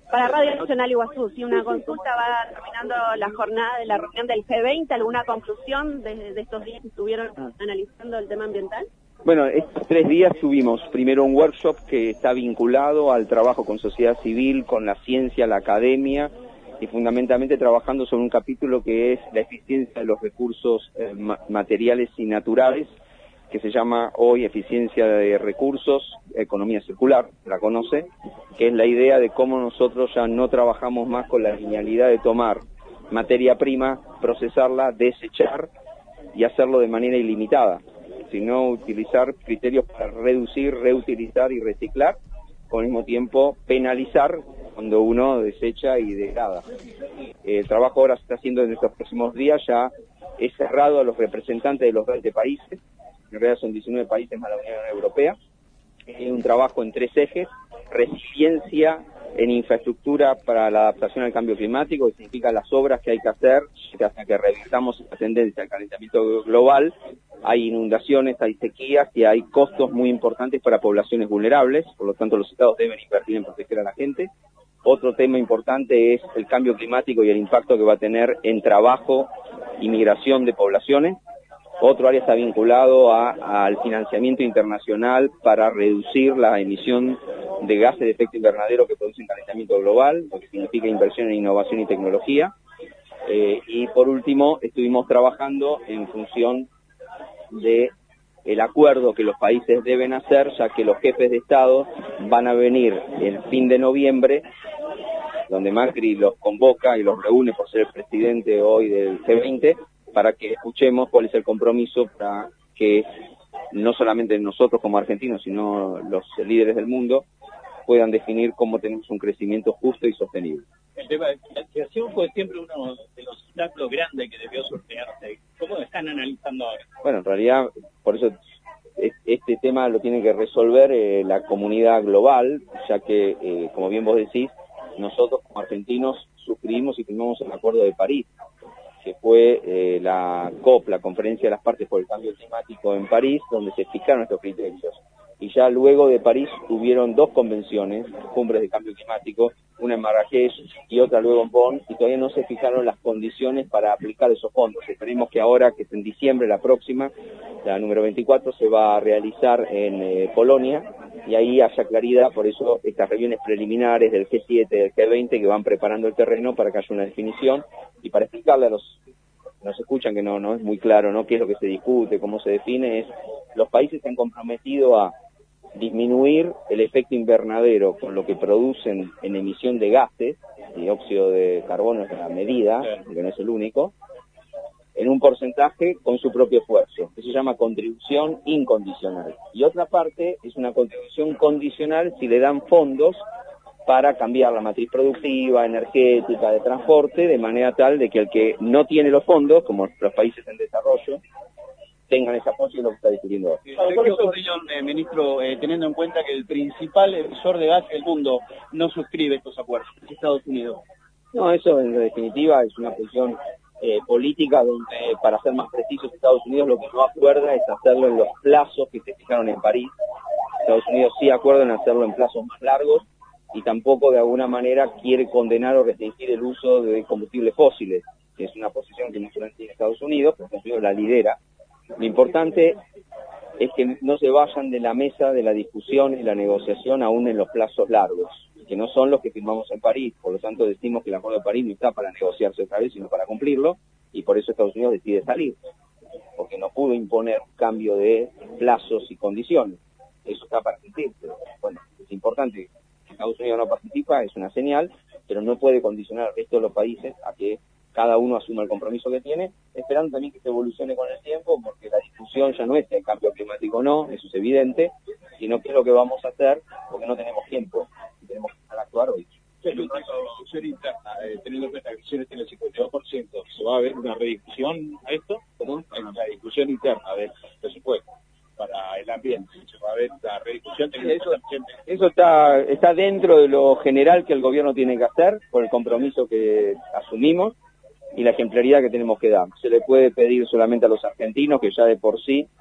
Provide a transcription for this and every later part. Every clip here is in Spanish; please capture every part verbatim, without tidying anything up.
Para Radio Nacional Iguazú, si una consulta va terminando la jornada de la reunión del G veinte, ¿alguna conclusión de, de estos días que estuvieron analizando el tema ambiental? Bueno, estos tres días tuvimos primero un workshop que está vinculado al trabajo con sociedad civil, con la ciencia, la academia, y fundamentalmente trabajando sobre un capítulo que es la eficiencia de los recursos eh, ma materiales y naturales, que se llama hoy Eficiencia de Recursos, Economía Circular, la conoce, que es la idea de cómo nosotros ya no trabajamos más con la linealidad de tomar materia prima, procesarla, desechar y hacerlo de manera ilimitada, sino utilizar criterios para reducir, reutilizar y reciclar, al mismo tiempo penalizar cuando uno desecha y degrada. El trabajo ahora se está haciendo en estos próximos días, ya es cerrado a los representantes de los veinte países, en realidad son diecinueve países más la Unión Europea. Es un trabajo en tres ejes: resiliencia en infraestructura para la adaptación al cambio climático, que significa las obras que hay que hacer, que hacen que revirtamos la tendencia al calentamiento global. Hay inundaciones, hay sequías y hay costos muy importantes para poblaciones vulnerables, por lo tanto los estados deben invertir en proteger a la gente. Otro tema importante es el cambio climático y el impacto que va a tener en trabajo y migración de poblaciones. Otro área está vinculado a, al financiamiento internacional para reducir la emisión de gases de efecto invernadero que producen calentamiento global, lo que significa inversión en innovación y tecnología. Eh, y por último, estuvimos trabajando en función de el acuerdo que los países deben hacer, ya que los jefes de Estado van a venir el fin de noviembre, donde Macri los convoca y los reúne por ser el presidente hoy del G veinte, para que escuchemos cuál es el compromiso para que no solamente nosotros como argentinos, sino los líderes del mundo puedan definir cómo tenemos un crecimiento justo y sostenible. El tema de la financiación fue siempre uno de los obstáculos grandes que debió sortearse. ¿Cómo lo están analizando ahora? Bueno, en realidad, por eso este tema lo tiene que resolver eh, la comunidad global, ya que, eh, como bien vos decís, nosotros como argentinos suscribimos y firmamos el Acuerdo de París, que fue eh, la COP, la Conferencia de las Partes por el Cambio Climático en París, donde se fijaron estos criterios. Y ya luego de París hubieron dos convenciones, cumbres de cambio climático, una en Marrakech y otra luego en Bonn, y todavía no se fijaron las condiciones para aplicar esos fondos. Esperemos que ahora, que es en diciembre la próxima, la número veinticuatro, se va a realizar en eh, Polonia, y ahí haya claridad. Por eso estas reuniones preliminares del G siete, del G veinte, que van preparando el terreno para que haya una definición, y para explicarle a los que nos escuchan, que no, no es muy claro, ¿no?, qué es lo que se discute, cómo se define, es los países se han comprometido a disminuir el efecto invernadero con lo que producen en emisión de gases, dióxido de carbono es la medida, porque no es el único, en un porcentaje con su propio esfuerzo. Eso se llama contribución incondicional. Y otra parte es una contribución condicional si le dan fondos para cambiar la matriz productiva, energética, de transporte, de manera tal de que el que no tiene los fondos, como los países en desarrollo, tengan ese apoyo y lo que está discutiendo hoy. ¿Qué opinión, eh, ministro, eh, teniendo en cuenta que el principal emisor de gas del mundo no suscribe estos acuerdos, Estados Unidos? No, eso en definitiva es una posición eh, política donde, para ser más precisos, Estados Unidos lo que no acuerda es hacerlo en los plazos que se fijaron en París. Estados Unidos sí acuerda en hacerlo en plazos más largos y tampoco de alguna manera quiere condenar o restringir el uso de combustibles fósiles, que es una posición que no solamente tiene Estados Unidos, pero Estados Unidos la lidera. Lo importante es que no se vayan de la mesa de la discusión y la negociación aún en los plazos largos, que no son los que firmamos en París. Por lo tanto, decimos que el Acuerdo de París no está para negociarse otra vez, sino para cumplirlo, y por eso Estados Unidos decide salir, porque no pudo imponer un cambio de plazos y condiciones. Eso está para cumplir, pero bueno, es importante que Estados Unidos no participa, es una señal, pero no puede condicionar al resto de los países a que cada uno asuma el compromiso que tiene, esperando también que se evolucione con el tiempo, porque la discusión ya no es el cambio climático, no, eso es evidente, sino qué es lo que vamos a hacer, porque no tenemos tiempo, y tenemos que empezar a actuar hoy. Sí, la discusión interna, eh, teniendo en cuenta que Acciones tiene el cincuenta y dos por ciento, ¿se va a ver una rediscusión a esto? ¿Cómo? En la discusión interna del presupuesto para el ambiente, ¿se va a ver la rediscusión? Eso, eso está, está dentro de lo general que el gobierno tiene que hacer, por el compromiso que asumimos y la ejemplaridad que tenemos que dar. Se le puede pedir solamente a los argentinos, que ya de por sí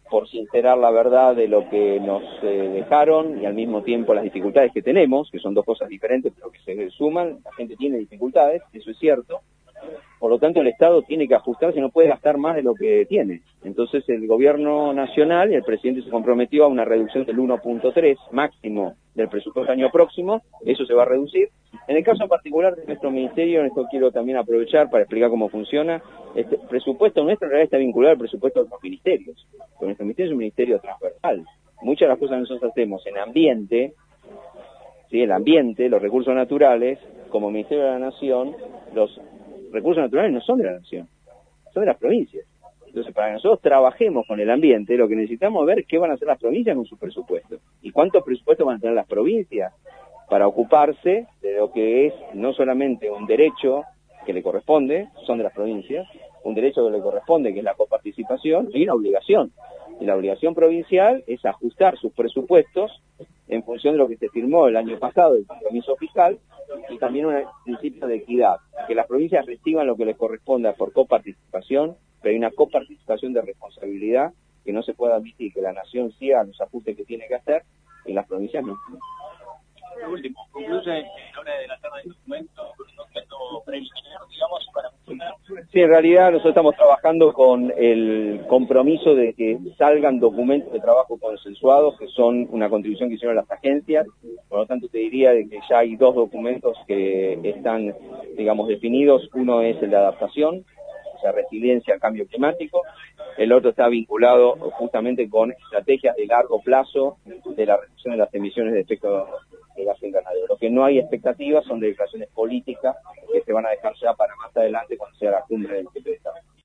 por sincerar la verdad de lo que nos eh, dejaron y al mismo tiempo las dificultades que tenemos, que son dos cosas diferentes pero que se suman. La gente tiene dificultades, eso es cierto. Por lo tanto, el Estado tiene que ajustarse, no puede gastar más de lo que tiene. Entonces, el gobierno nacional y el presidente se comprometió a una reducción del uno punto tres máximo del presupuesto del año próximo. Eso se va a reducir. En el caso particular de nuestro ministerio, en esto quiero también aprovechar para explicar cómo funciona. Este presupuesto nuestro en realidad está vinculado al presupuesto de los ministerios. Porque nuestro ministerio es un ministerio transversal. Muchas de las cosas que nosotros hacemos en ambiente, ¿sí? El ambiente, los recursos naturales, como Ministerio de la Nación, los recursos naturales no son de la nación, son de las provincias. Entonces, para que nosotros trabajemos con el ambiente, lo que necesitamos es ver qué van a hacer las provincias con sus presupuestos y cuántos presupuestos van a tener las provincias para ocuparse de lo que es no solamente un derecho que le corresponde, son de las provincias, un derecho que le corresponde, que es la coparticipación, y una obligación. Y la obligación provincial es ajustar sus presupuestos en función de lo que se firmó el año pasado, el compromiso fiscal, y también un principio de equidad, que las provincias reciban lo que les corresponda por coparticipación, pero hay una coparticipación de responsabilidad que no se puede admitir que la nación siga los ajustes que tiene que hacer y las provincias no. Por último, concluye la hora de la tarde del documento, un documento preliminar, digamos, para funcionar. Sí, en realidad nosotros estamos trabajando con el compromiso de que salgan documentos de trabajo consensuados, que son una contribución que hicieron las agencias. Por lo tanto, te diría de que ya hay dos documentos que están, digamos, definidos. Uno es el de adaptación, o sea, resiliencia al cambio climático. El otro está vinculado justamente con estrategias de largo plazo de la reducción de las emisiones de efecto de gas invernadero. Lo que no hay expectativas son de declaraciones políticas que se van a dejar ya para más adelante cuando sea la cumbre del jefe de Estado.